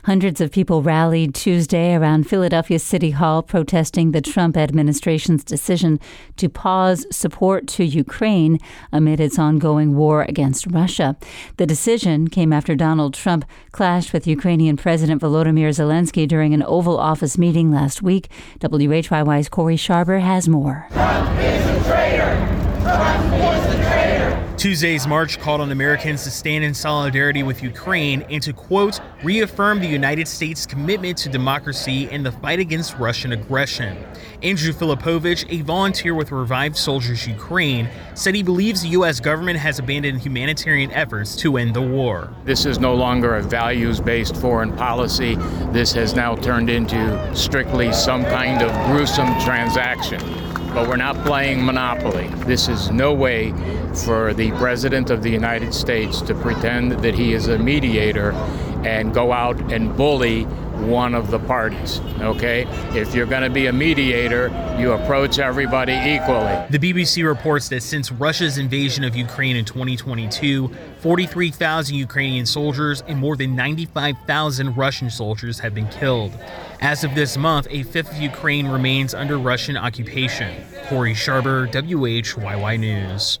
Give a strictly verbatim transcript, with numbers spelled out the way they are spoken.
Hundreds of people rallied Tuesday around Philadelphia City Hall protesting the Trump administration's decision to pause support to Ukraine amid its ongoing war against Russia. The decision came after Donald Trump clashed with Ukrainian President Volodymyr Zelensky during an Oval Office meeting last week. W H Y Y's Corey Sharber has more. Trump is a traitor! Trump is a traitor! Tuesday's march called on Americans to stand in solidarity with Ukraine and to, quote, reaffirm the United States' commitment to democracy and the fight against Russian aggression. Andrew Filipovich, a volunteer with Revived Soldiers Ukraine, said he believes the U S government has abandoned humanitarian efforts to end the war. This is no longer a values-based foreign policy. This has now turned into strictly some kind of gruesome transaction. But we're not playing Monopoly. This is no way for the President of the United States to pretend that he is a mediator and go out and bully one of the parties, okay? If you're going to be a mediator, you approach everybody equally. The B B C reports that since Russia's invasion of Ukraine in twenty twenty-two, forty-three thousand Ukrainian soldiers and more than ninety-five thousand Russian soldiers have been killed. As of this month, a fifth of Ukraine remains under Russian occupation. Corey Sharber, W H Y Y News.